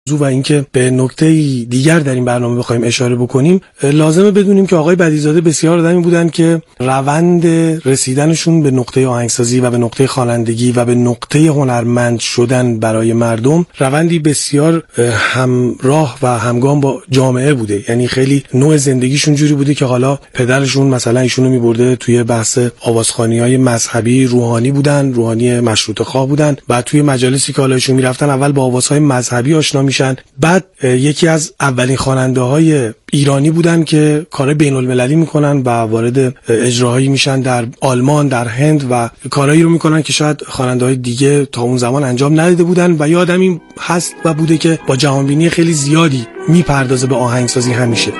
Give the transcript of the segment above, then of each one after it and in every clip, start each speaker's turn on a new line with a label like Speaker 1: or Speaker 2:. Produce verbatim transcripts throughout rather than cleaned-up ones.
Speaker 1: و اینکه به نکته دیگر در این برنامه بخوایم اشاره بکنیم، لازمه بدونیم که آقای بدیع‌زاده بسیار آدمی بودن که روند رسیدنشون به نقطه آهنگسازی و به نقطه خوانندگی و به نقطه هنرمند شدن برای مردم روندی بسیار همراه و همگام با جامعه بوده. یعنی خیلی نوع زندگیشون جوری بوده که حالا پدرشون مثلا ایشونو می‌برده توی بحث آوازخوانی‌های مذهبی، روحانی بودن، روحانی مشروطه خواه بودن، بعد توی مجالسی که حالا ایشون می‌رفتن اول با آوازهای مذهبی آشنا میشن. بعد یکی از اولین خواننده‌های ایرانی بودن که کار بین‌المللی میکنن و وارد اجراهایی میشن در آلمان، در هند و کارهایی رو میکنن که شاید خواننده‌های دیگه تا اون زمان انجام نداده بودن و یه آدمی هست و بوده که با جهانبینی خیلی زیادی میپردازه به آهنگسازی همیشه.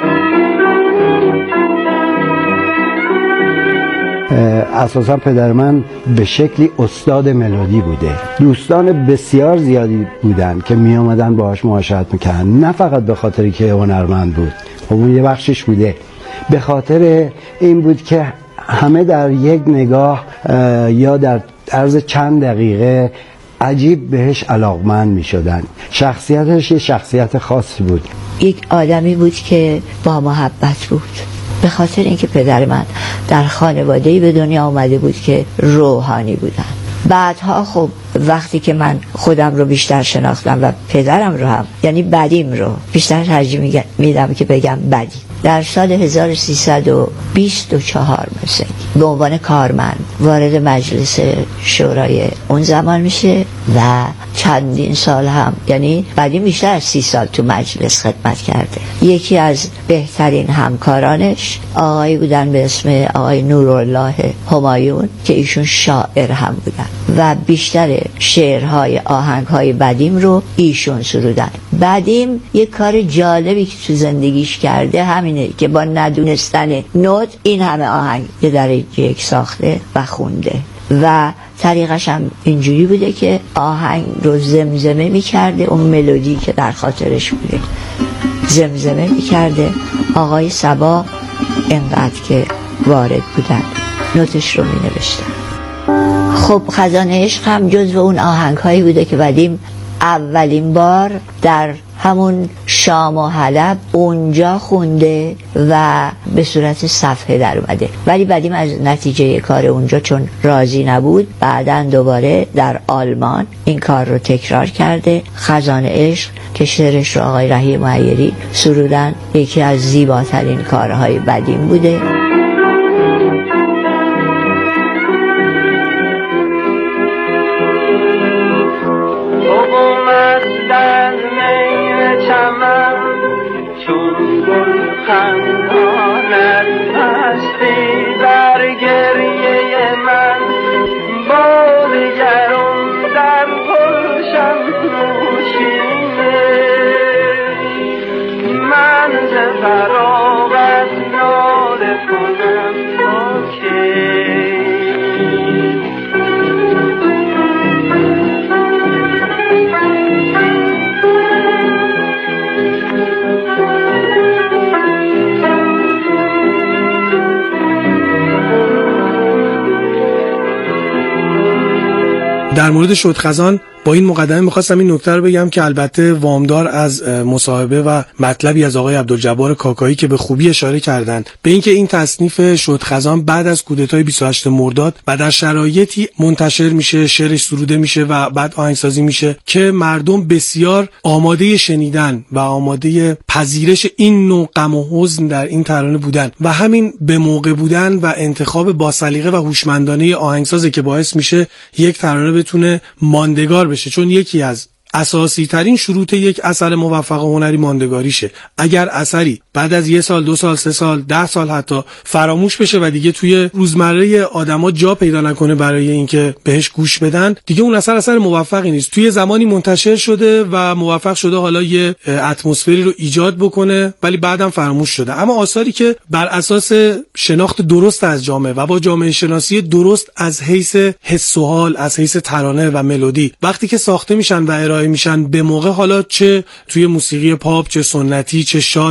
Speaker 2: اساسا پدر من به شکلی استاد ملودی بوده. دوستان بسیار زیادی بودن که می آمدن باهاش معاشرت میکردن، نه فقط به خاطری که هنرمند بود، اون یه بخشش بوده، به خاطر این بود که همه در یک نگاه یا در عرض چند دقیقه عجیب بهش علاقمند می شدن. شخصیتش یه شخصیت خاصی بود.
Speaker 3: یک آدمی بود که با محبت بود، به خاطر اینکه پدر من در خانواده‌ای به دنیا آمده بود که روحانی بودن. بعدها خب وقتی که من خودم رو بیشتر شناختم و پدرم رو هم، یعنی بدیم رو بیشتر ترجیح میدم که بگم بدی، در سال هزار و سیصد و بیست و چهار مثلا به عنوان کارمند وارد مجلس شورای اون زمان میشه و چندین سال هم، یعنی بعدی بیشتر از سی سال تو مجلس خدمت کرده. یکی از بهترین همکارانش آقایی بودن به اسم آقای نورالله همایون که ایشون شاعر هم بودن و بیشتر شعرهای آهنگهای بدیم رو ایشون سرودن. بدیم یک کار جالبی که تو زندگیش کرده همینه که با ندونستن نوت این همه آهنگ یه درجه یک ساخته و خونده و طریقش هم اینجوری بوده که آهنگ رو زمزمه میکرده، اون ملودی که در خاطرش بوده زمزمه میکرده. آقای صبا اینقدر که وارد بودن نوتش رو مینوشتن. خب خزانه عشق هم جزو اون آهنگ هایی بوده که بدیم اولین بار در همون شام و حلب اونجا خونده و به صورت صفحه در اومده، ولی بعدیم از نتیجه کار اونجا چون راضی نبود بعدن دوباره در آلمان این کار رو تکرار کرده. خزانه عشق که شعرش رو آقای رهی معیری سرودن یکی از زیباترین کارهای بدیم بوده.
Speaker 1: در مورد شودخزان با این مقدمه میخواستم این نکته رو بگم که البته وامدار از مصاحبه و مطلبی از آقای عبدالجبار کاکایی که به خوبی اشاره کردند به اینکه این تصنیف شودخزان بعد از کودتای بیست و هشتم مرداد و در شرایطی منتشر میشه، شعرش سروده میشه و بعد آهنگسازی میشه که مردم بسیار آماده شنیدن و آماده پذیرش این نوع غم و حزن در این ترانه بودن و همین به موقع بودن و انتخاب با سلیقه و هوشمندانه آهنگسازه که باعث میشه یک ترانه بتونه ماندگار بشه، چون یکی از اساسی ترین شروط یک اثر موفق هنری ماندگاریشه. اگر اثری بعد از یه سال، دو سال، سه سال، ده سال حتی فراموش بشه و دیگه توی روزمره آدما جا پیدا نکنه برای اینکه بهش گوش بدن، دیگه اون اثر اثر موفقی نیست. توی زمانی منتشر شده و موفق شده حالا یه اتمسفری رو ایجاد بکنه ولی بعدم فراموش شده. اما آثاری که بر اساس شناخت درست از جامعه و با جامعه شناسی درست از حیث حس و حال، از حیث ترانه و ملودی وقتی که ساخته میشن و ارائه میشن به موقع، حالا چه توی موسیقی پاپ، چه سنتی، چه شاد، چه غم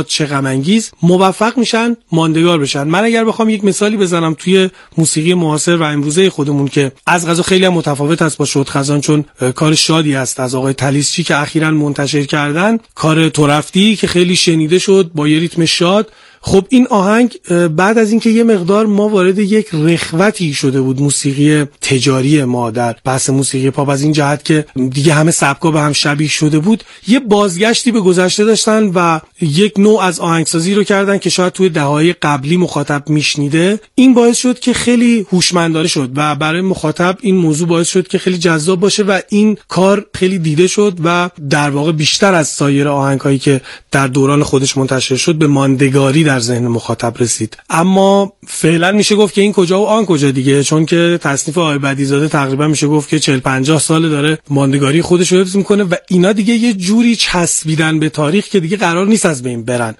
Speaker 1: انگیز موفق میشن ماندگار بشن. من اگر بخوام یک مثالی بزنم توی موسیقی معاصر و امروزه خودمون که از قضا خیلی هم متفاوت است با شودخزان، چون کار شادی است از آقای تلیسچی که اخیراً منتشر کردن، کار تو رفتی که خیلی شنیده شد با یه ریتم شاد. خب این آهنگ بعد از اینکه یه مقدار ما وارد یک رخوتی شده بود موسیقی تجاری ما در بحث موسیقی پاپ، از این جهت که دیگه همه سبکا به هم شبیه شده بود، یه بازگشتی به گذشته داشتن و یک نوع از آهنگسازی رو کردن که شاید توی دهه‌های قبلی مخاطب میشنیده. این باعث شد که خیلی هوشمندانه شد و برای مخاطب این موضوع باعث شد که خیلی جذاب باشه و این کار خیلی دیده شد و در واقع بیشتر از سایر آهنگایی که در دوران خودش منتشر شد به ماندگاری در ذهن مخاطب رسید. اما فعلا میشه گفت که این کجا و آن کجا دیگه، چون که تصنیف آقای بدیع‌زاده تقریبا میشه گفت که چهل پنجاه سال داره ماندگاری خودش رو حفظ میکنه و اینا دیگه یه جوری چسبیدن به تاریخ که دیگه قرار نیست از بین برن.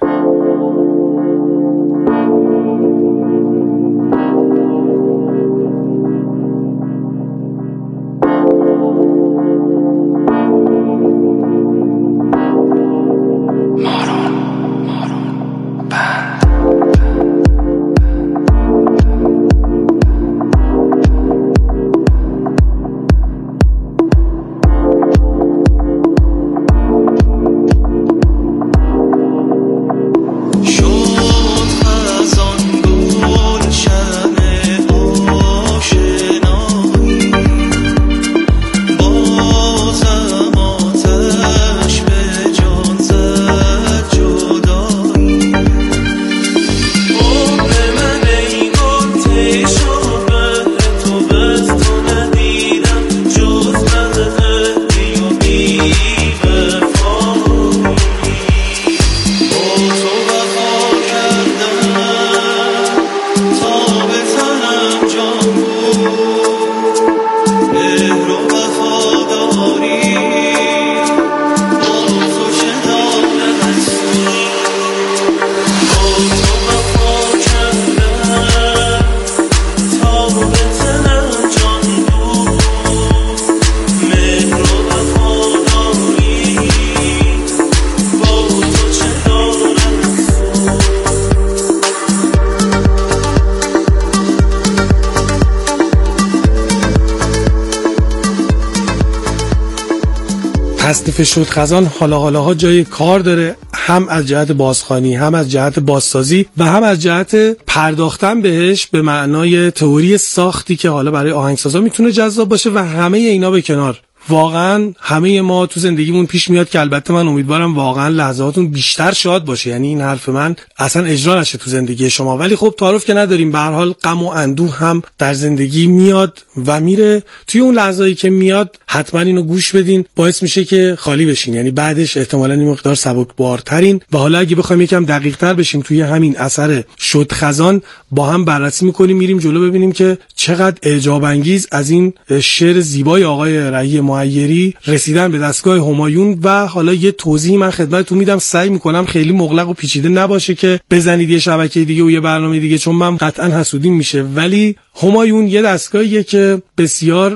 Speaker 1: تصنیف شودخزان حالا حالاها جای کار داره، هم از جهت بازخوانی، هم از جهت بازسازی و هم از جهت پرداختن بهش به معنای تئوری ساختی که حالا برای آهنگسازا میتونه جذاب باشه و همه اینا به کنار. واقعا همه ما تو زندگیمون پیش میاد که البته من امیدوارم واقعا لحظاتون بیشتر شاد باشه، یعنی این حرف من اصلا اجرا نشه تو زندگی شما، ولی خب تعارف که نداریم، به هر حال غم و اندوه هم در زندگی میاد و میره. توی اون لحظه‌ای که میاد حتما اینو گوش بدین، باعث میشه که خالی بشین، یعنی بعدش احتمالاً این مقدار سبکبارترین. و حالا اگه بخوایم یکم دقیق‌تر بشیم توی همین اثر شودخزان با هم بررسی می‌کنیم، میریم جلو ببینیم که چقدر اعجاب انگیز از این شعر زیبای آقای رهی معیری رسیدن به دستگاه همایون. و حالا یه توضیح من خدمتتون میدم، سعی میکنم خیلی مغلق و پیچیده نباشه که بزنید یه شبکه دیگه و یه برنامه دیگه، چون من قطعا حسودیم میشه. ولی همایون یه دستگاهیه که بسیار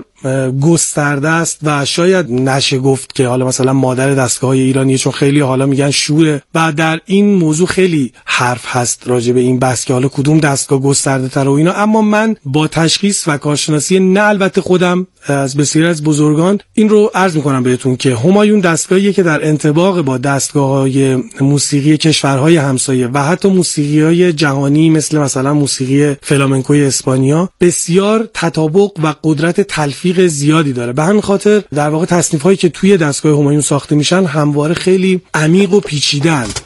Speaker 1: گسترده است و شاید نشه گفت که حالا مثلا مادر دستگاه‌های ایرانیه، چون خیلی حالا میگن شوره و در این موضوع خیلی حرف هست راجع به این بحث که حالا کدوم دستگاه گسترده تر و اینا. اما من با تشخیص و کارشناسی نه البته خودم از بسیاری از بزرگان این رو عرض میکنم بهتون که همایون دستگاهیه که در انطباق با دستگاه‌های موسیقی کشورهای همسایه و حتی موسیقی‌های جهانی مثل مثلا موسیقی فلامنکوی اسپانیا بسیار تطابق و قدرت تلفیق زیادی داره. به همین خاطر در واقع تصنیف‌هایی که توی دستگاه همایون ساخته میشن همواره خیلی عمیق و پیچیده‌اند.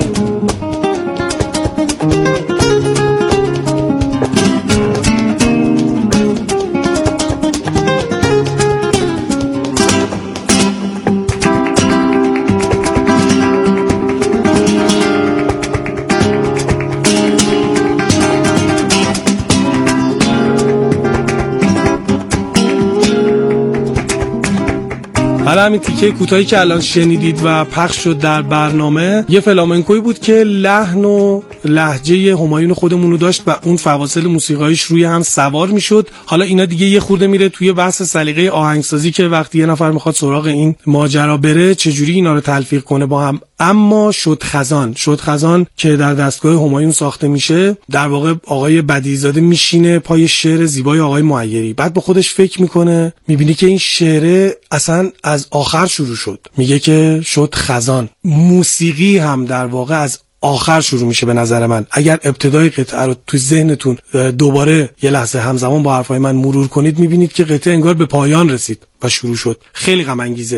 Speaker 1: حالا همین تیکه کوتاهی که الان شنیدید و پخش شد در برنامه یه فلامنکوی بود که لحن و لهجه همایون خودمون رو داشت و اون فواصل موسیقایش روی هم سوار میشد. حالا اینا دیگه یه خورده میره توی بحث سلیقه آهنگسازی که وقتی یه نفر میخواد سراغ این ماجرا بره چجوری اینا رو تلفیق کنه با هم. اما شد خزان شد خزان که در دستگاه همایون ساخته میشه، در واقع آقای بدیعی‌زاده میشینه پای شعر زیبای آقای معیری، بعد با خودش فکر میکنه، میبینی که این شعر اصلا از آخر شروع شد، میگه که شد خزان. موسیقی هم در واقع از آخر شروع میشه به نظر من. اگر ابتدای قطعه رو تو ذهنتون دوباره یه لحظه همزمان با حرفای من مرور کنید، میبینید که قطعه انگار به پایان رسید و شروع شد. خیلی غم انگیزه.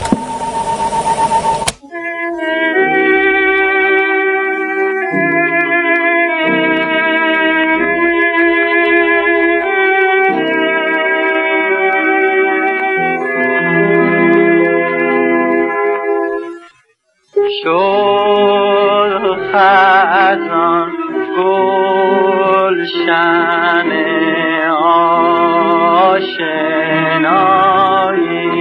Speaker 4: خزان گلشن آشنایی.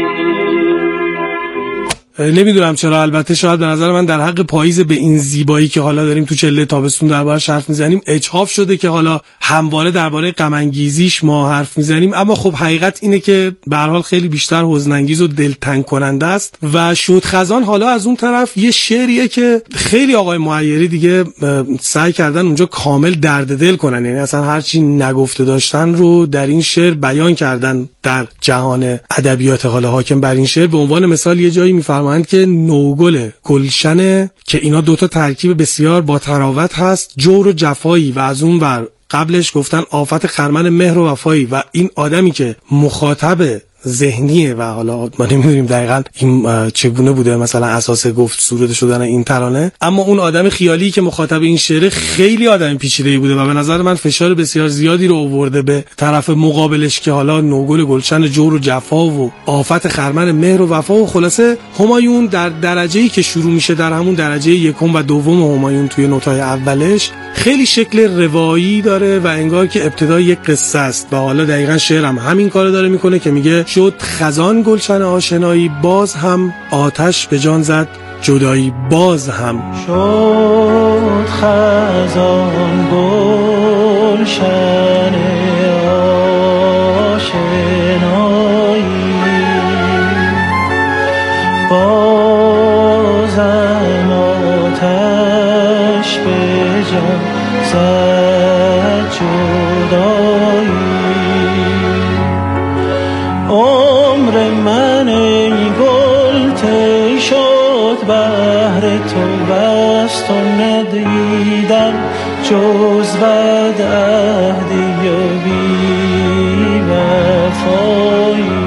Speaker 1: نمیدونم چرا، البته شاید به نظر من در حق پاییز به این زیبایی که حالا داریم تو چله تابستون دربارش حرف میزنیم اجحاف شده که حالا همواره درباره غم انگیزیش ما حرف میزنیم، اما خب حقیقت اینه که به هر حال خیلی بیشتر حزن انگیز و دلتنگ کننده است. و شد خزان حالا از اون طرف یه شعریه که خیلی آقای معیری دیگه سعی کردن اونجا کامل درد دل کنن، یعنی اصلا هر چی نگفته داشتن رو در این شعر بیان کردن در جهان ادبیات حالا حاکم بر این شعر. به عنوان مثال یه جایی میفرمایند که نوگل گلشنه که اینا دوتا ترکیب بسیار با تراوت هست، جور و جفایی، و از اون ور قبلش گفتن آفت خرمن مهر و وفایی. و این آدمی که مخاطب ذهنیه و حالا ما نمیدونیم دقیقاً این چگونه بوده مثلا اساس گفت سروده شدن این ترانه، اما اون آدم خیالی که مخاطب این شعر خیلی آدم پیچیده‌ای بوده و به نظر من فشار بسیار زیادی رو آورده به طرف مقابلش که حالا نوگل گلشن جور و جفا و آفت خرمن مهر و وفا. و خلاصه همایون در درجه‌ای که شروع میشه، در همون درجه یکم و دوم همایون توی نوت‌های اولش خیلی شکل روایی داره و انگار که ابتدای یک قصه است. و حالا دقیقاً شعرم همین کارو داره میکنه که میگه شد خزان گلشن آشنایی، باز هم آتش به جان زد جدایی، باز هم
Speaker 4: شد خزان گلشن آشنایی، باز هم آتش به جان زد جدایی. عمر من ای گل طی شد بهر تو، بس تو ندیدم جز بد عهدی و بی وفایی.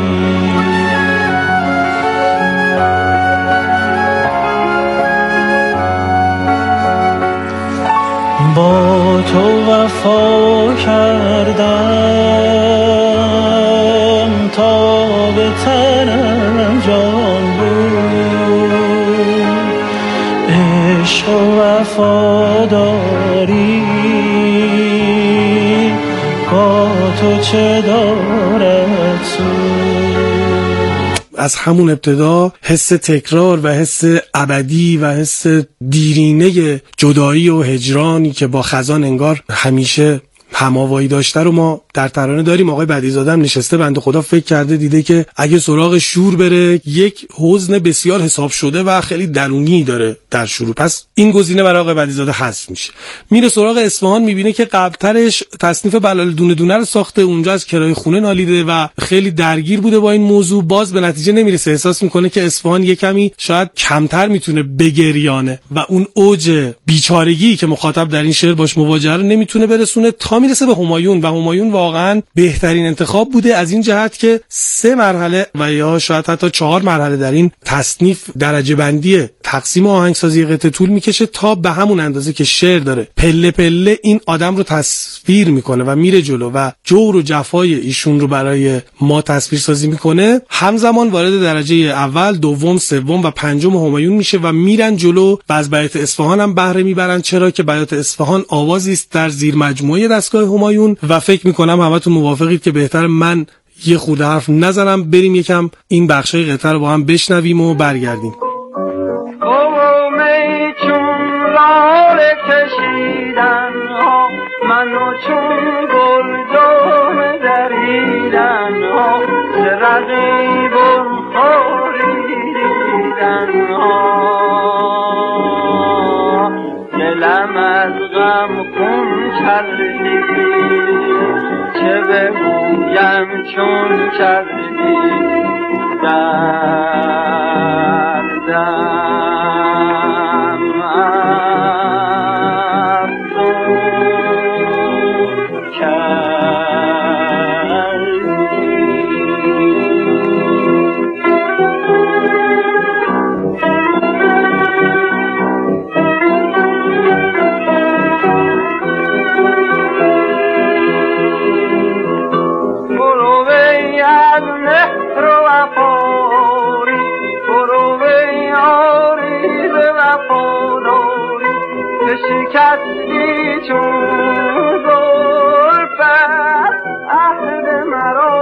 Speaker 4: با تو وفا کردم تا به تنم جان بود، عشق و وفاداری با تو چه دارد سود.
Speaker 1: از همون ابتدا حس تکرار و حس ابدی و حس دیرینه جدایی و هجرانی که با خزان انگار همیشه هماوایی داشته رو ما در ترانه داریم. آقای بدیعی‌زاده هم نشسته بنده خدا فکر کرده، دیده که اگه سراغ شور بره یک حزن بسیار حساب شده و خیلی درونی داره در شروع، پس این گزینه برای آقای بدیعی‌زاده حذف میشه. میره سراغ اصفهان، میبینه که قبلترش تصنیف بلال دونه دونه رو ساخته، اونجا از کرایه خونه نالیده و خیلی درگیر بوده با این موضوع، باز به نتیجه نمیرسه. احساس میکنه که اصفهان یه کمی شاید کمتر میتونه بگریانه و اون اوج بیچارگی که مخاطب در این شعر باش مواجهه رو نمیتونه برسونه تا میرسه به همایون. و همایون واقعا بهترین انتخاب بوده از این جهت که سه مرحله و یا شاید حتی چهار مرحله در این تصنیف درجه بندی تقسیم آهنگسازی قطعه طول میکشه تا به همون اندازه که شعر داره پله پله این آدم رو تصویر میکنه و میره جلو و جور و جفای ایشون رو برای ما تصویر سازی میکنه. همزمان وارد درجه اول، دوم، سوم و پنجم همایون میشه و میرن جلو و از بیات اصفهان هم بهره میبرن، چرا که بیات اصفهان آوازی است در زیر مجموعه دستگاه همایون و فکر میکنم همتون موافقید که بهتر من یه خورده حرف نزنم، بریم یکم این بخشای قطعه رو با هم بشنویم و برگردیم.
Speaker 4: قومی چون لاله کشیدن ها، منو چون گلدان دریدن ها، ز رقیبان خاریدن ها. از غم خون کردی، چه بگویم چون کردی دردم شکستی چون زلفت عهد مرا.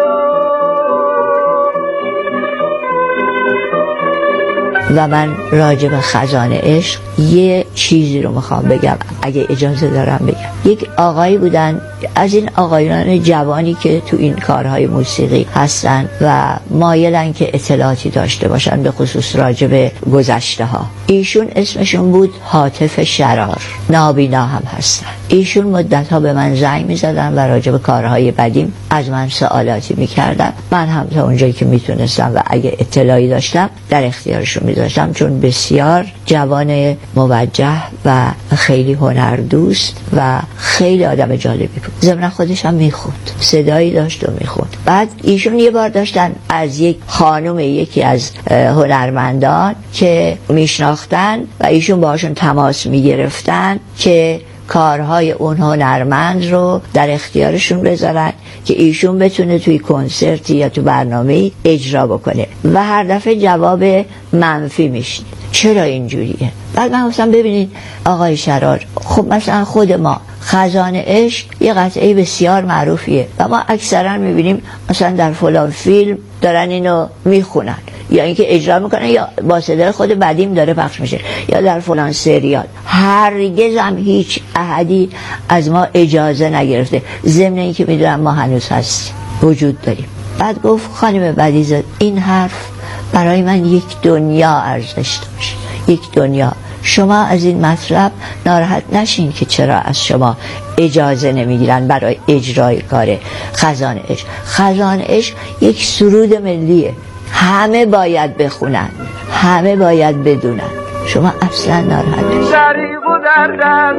Speaker 3: و من راجع به خزان عشق یه چیزی رو میخوام بگم، اگه اجازه دارم بگم. یک آقایی بودن از این آقایان جوانی که تو این کارهای موسیقی هستن و مایلن که اطلاعاتی داشته باشن به خصوص راجع به گذشته ها. ایشون اسمشون بود هاتف شرار، نابینا هم هستن. ایشون مدت ها به من زنگ میزدن و راجع به کارهای بدیم از من سوالاتی میکردن. من هم تا اونجایی که میتونستم و اگه اطلاعی داشتم در اختیارشون میذاشتم، چون بسیار جوان موجه و خیلی هنردوست و خیلی آدم جالبی بود. ضمن خودش هم میخوند، صدایی داشت و میخوند. بعد ایشون یه بار داشتن از یک خانم یکی از هنرمندان که میشناختن و ایشون باهاشون تماس میگرفتن که کارهای اون هنرمند رو در اختیارشون بذارن که ایشون بتونه توی کنسرتی یا تو برنامه‌ای اجرا بکنه و هر دفعه جواب منفی میشنید. چرا اینجوریه؟ بعد من گفتم ببینید آقای شرار، خب مثلا خود ما خزان عشق یه قطعه بسیار معروفیه و ما اکثرا میبینیم مثلا در فلان فیلم دارن اینو میخونن یا اینکه اجرا میکنن یا با صدای خود بدیم داره پخش میشه یا در فلان سریال. هرگز هم هیچ احدی از ما اجازه نگرفته، ضمن اینکه میدونم ما هنوز هستیم، وجود داریم. بعد گفت خانم بدیزاد، این حرف برای من یک دنیا ارزش داشت، یک دنیا. شما از این مطلب ناراحت نشین که چرا از شما اجازه نمیگیرن برای اجرای کار خزان عشق. خزان عشق یک سرود ملیه، همه باید بخونن، همه باید بدونن. شما اصلا ناراحت نشین.
Speaker 4: دریغ و درد از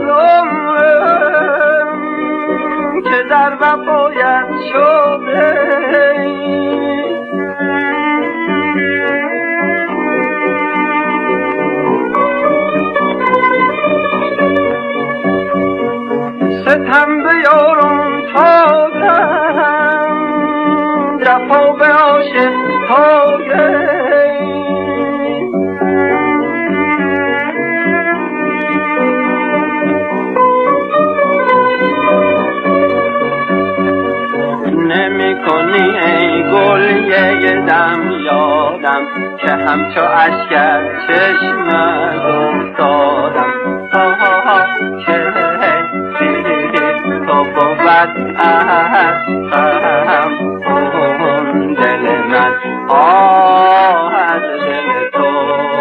Speaker 4: عمرم که در وفایت شده، ستم به یارم تازم، جفا به عاشق تازه. نمی کنی ای گل یه دم یادم که همچو اشک از چشمت افتادم. آها ها که تو بود اهم اون دل من، آه از دل تو.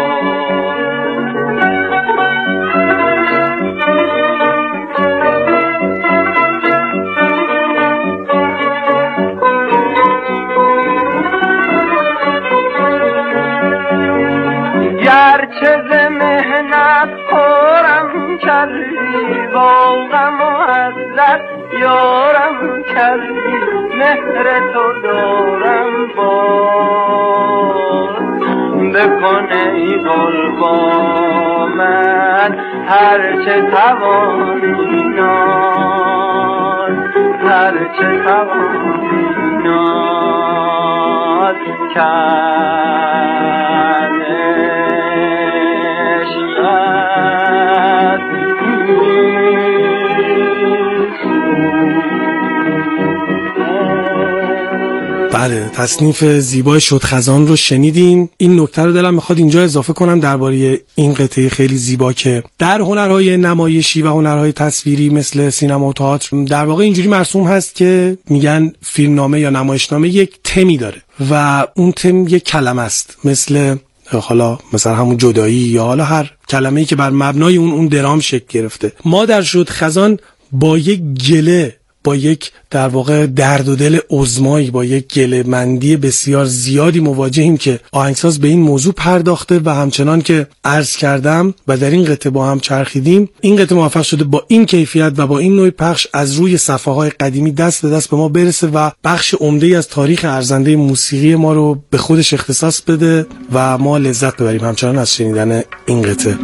Speaker 4: گرچه ز مهنت خورم کردی، با غم و عزت یارم کردی، مهر تو دارم باز بکن ای گل با من، هرچه توانی ناز، هرچه توانی ناز کرد.
Speaker 1: بله، تصنیف زیبای شدخزان رو شنیدین. این نکته رو دلم میخواد اینجا اضافه کنم درباره این قطعه خیلی زیبا که در هنرهای نمایشی و هنرهای تصویری مثل سینما و تئاتر در واقع اینجوری مرسوم هست که میگن فیلمنامه یا نمایشنامه یک تمی داره و اون تم یک کلمه است، مثل حالا مثلا همون جدایی یا حالا هر کلمه‌ای که بر مبنای اون اون درام شکل گرفته. ما در شد خزان با یک گله، با یک در واقع درد و دل عظمایی، با یک گله مندی بسیار زیادی مواجهیم که آهنگساز به این موضوع پرداخته و همچنان که عرض کردم و در این قطعه با هم چرخیدیم، این قطعه موفق شده با این کیفیت و با این نوع پخش از روی صفحه‌های قدیمی دست به دست به ما برسه و بخش عمده‌ای از تاریخ ارزنده موسیقی ما رو به خودش اختصاص بده و ما لذت ببریم همچنان از شنیدن این قطعه.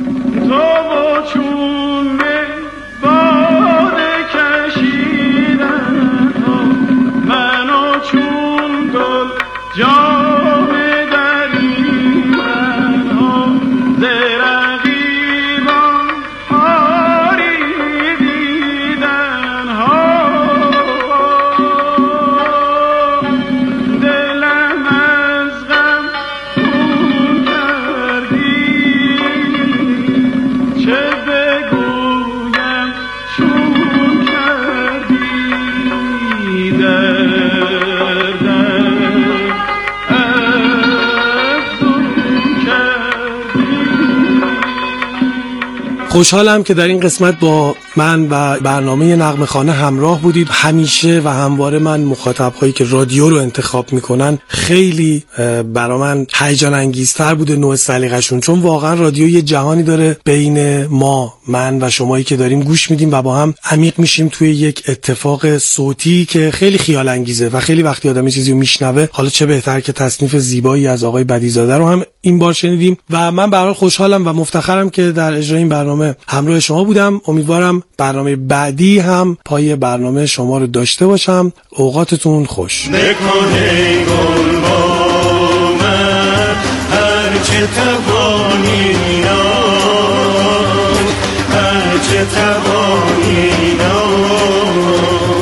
Speaker 1: خوشحالم که در این قسمت با من و برنامه نغمه خانه همراه بودید. همیشه و همواره من مخاطب‌هایی که رادیو رو انتخاب میکنن خیلی برا من هیجان انگیزتر بوده نوع سلیقه‌شون، چون واقعا رادیو یه جهانی داره بین ما، من و شمایی که داریم گوش میدیم و با هم عمیق میشیم توی یک اتفاق صوتی که خیلی خیال انگیزه و خیلی وقتی آدم یه چیزی رو میشنوه، حالا چه بهتر که تصنیف زیبایی از آقای بدیع‌زاده رو هم این بار شنیدیم و من به هر حال خوشحالم و مفتخرم که در اجرای این برنامه همراه شما بودم. امیدوارم برنامه بعدی هم پای برنامه شما رو داشته باشم. اوقاتتون خوش.
Speaker 5: بکنه گل با من هرچه توانی نام، هرچه توانی نام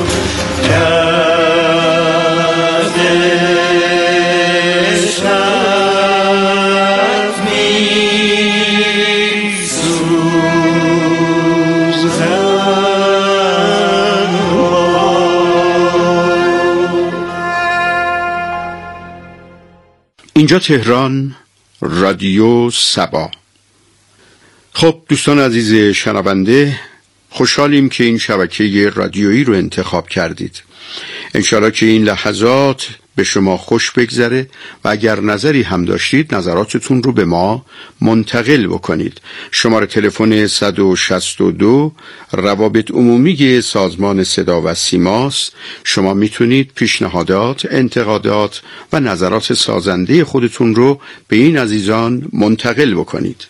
Speaker 6: اینجا تهران، رادیو سبا. خب دوستان عزیز شنونده، خوشحالیم که این شبکه رادیویی رو انتخاب کردید. انشالله که این لحظات به شما خوش بگذره و اگر نظری هم داشتید نظراتتون رو به ما منتقل بکنید. شماره تلفن صد و شصت و دو روابط عمومی سازمان صدا و سیماست. شما میتونید پیشنهادات، انتقادات و نظرات سازنده خودتون رو به این عزیزان منتقل بکنید.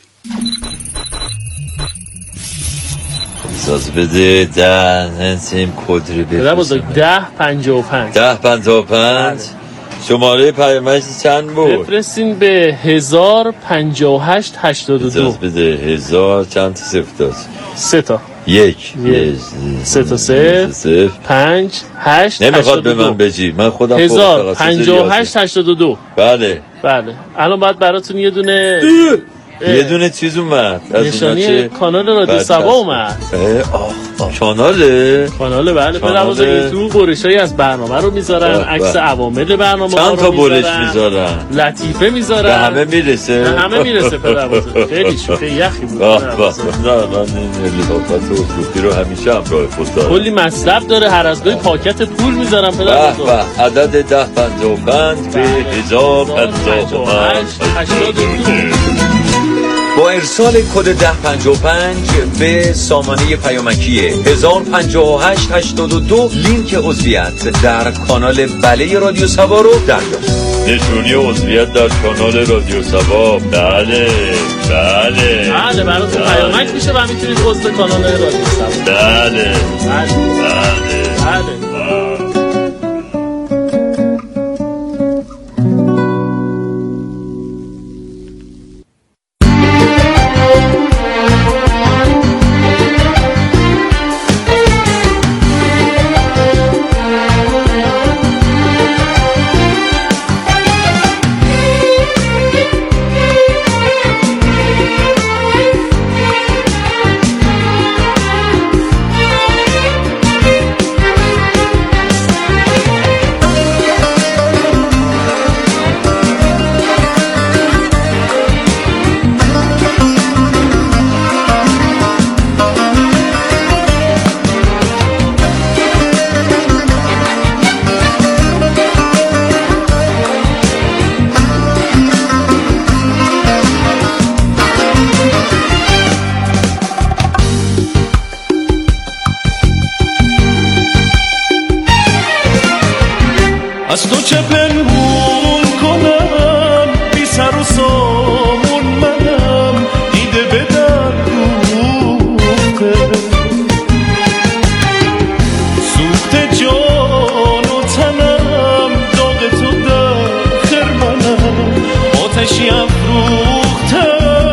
Speaker 7: اجازه بده ده هنسیم کدری بفرستم.
Speaker 8: ده پنجاه و پنج
Speaker 7: ده پنجاه و پنج شماره پیامک چند بود؟
Speaker 8: بفرستین به هزار پنجاه و هشت هشتاد و دو.
Speaker 7: اجازه بده هزار چند تا صفر داشت؟
Speaker 8: سه تا.
Speaker 7: یک
Speaker 8: سه تا صفر پنج هشت
Speaker 7: نمیخواد به من بجی، من خودم
Speaker 8: هزار پنجاه و هشت هشتاد و دو.
Speaker 7: بله
Speaker 8: بله. الان باید براتون یه دونه
Speaker 7: یه دونه چیز اومد،
Speaker 8: نشانی کانال رادیو سبا اومد.
Speaker 7: کاناله
Speaker 8: کاناله بله. پدرواز تو برشایی از برنامه رو میذارن، عکس عوامل برنامه رو
Speaker 7: چند تا برش میذارن،
Speaker 8: لطیفه میذارن،
Speaker 7: به همه میرسه،
Speaker 8: به همه میرسه. پدرواز خیلی شوخی یخی بود.
Speaker 7: واه واه نه من این لطافت و اسلوبی رو همیشه همراه خود دارم.
Speaker 8: کلی مطلب داره، هر از گاهی پاکت پول میذارن. پدرواز
Speaker 7: واه عدد ده پنجاه و پنج به هزار پنجاه و پنج
Speaker 8: هشتاد و دو.
Speaker 9: با ارسال کد ده پنجاه و پنج به سامانه پیامکی هزار پنجاه و هشت هشتاد و دو لینک عضویت در کانال بله رادیو سبا رو دریافت.
Speaker 7: نشونی عضویت در کانال رادیو سبا. بله بله
Speaker 8: بله براتون پیامک میشه و میتونید عضو کانال رادیو سبا.
Speaker 7: بله
Speaker 8: بله
Speaker 7: بله
Speaker 8: بله.
Speaker 5: چه پنهون کنم، بی سر و سامون منم، دیده به در دوخته، سوخته جان و تنم، داغ تو در خرمنم، آتشی افروخته،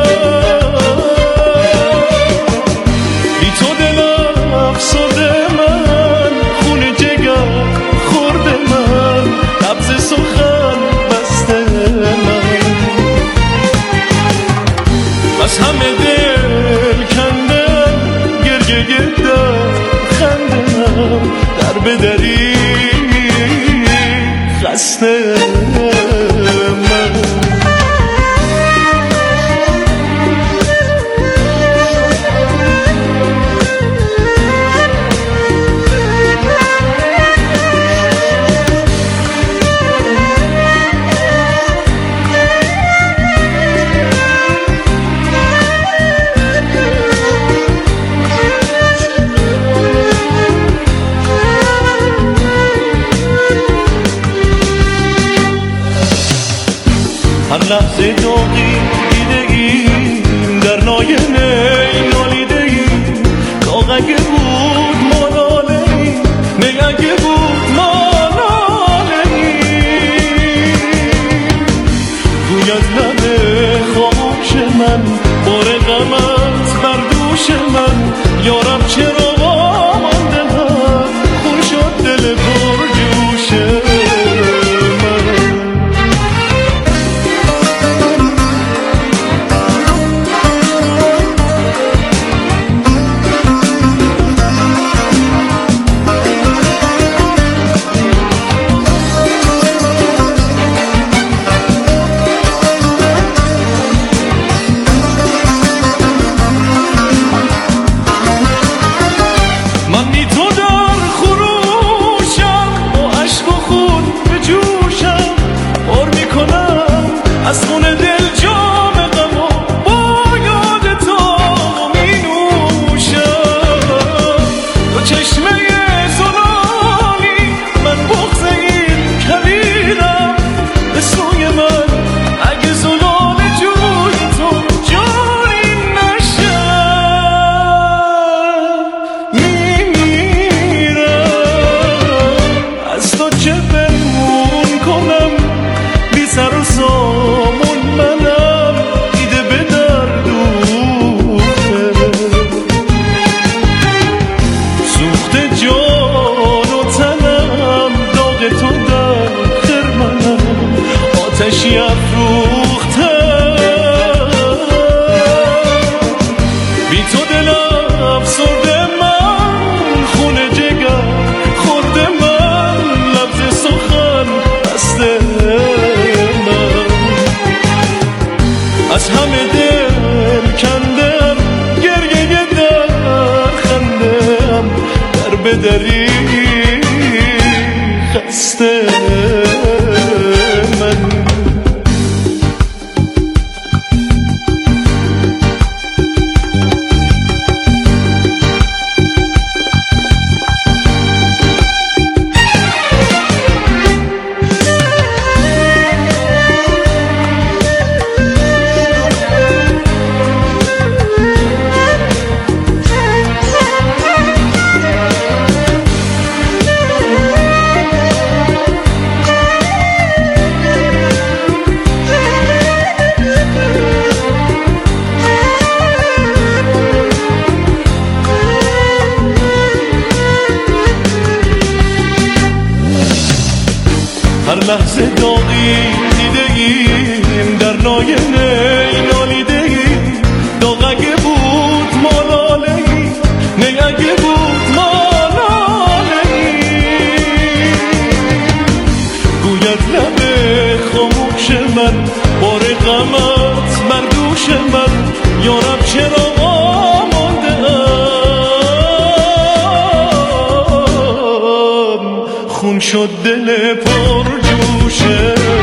Speaker 5: بی تو دلم افسرده من، خون جگر خورده من، نبض سخن بسته من، از همه دل کندم، گرگه گردم خندم، در بدری خسته من. هر لحظه داغی دیده ایم، در ناینه نالیده ایم، داغ اگه بود ما ناله ایم، نی اگه بود ما ناله ایم. گوید لبه خاموش من، بار غمت بر دوش من، یارب چرا وامانده من، خون شد دل پر جوشه. از خون دل جام غم و با یاد تو می نوشم، تو چشمه زلالی من بغض این کلیدم، به سوی من اگه زلال جوی تو جاری نشم، میمیرم. از تو چه پنهون کنم، بی سر و سامون منم، دیده به در دوخته، سوخته جان و تنم، داغ تو در خرمنم، آتشی افروخته، بی تو دلم افسرده من، خون جگر خورده من، لبز سخن بسته من، از همه دل کندم، گریه در خندم، در بدری خسته من. هر لحظه داغی دیده ایم، در ناینه نالیده ایم، داغ اگه بود ما لاله ایم، نی اگه بود ما لاله ایم. گوید لبه خاموش من، بار غمت بر دوش من، یارب چرا آمانده ام، خون شد دل پر جوشه.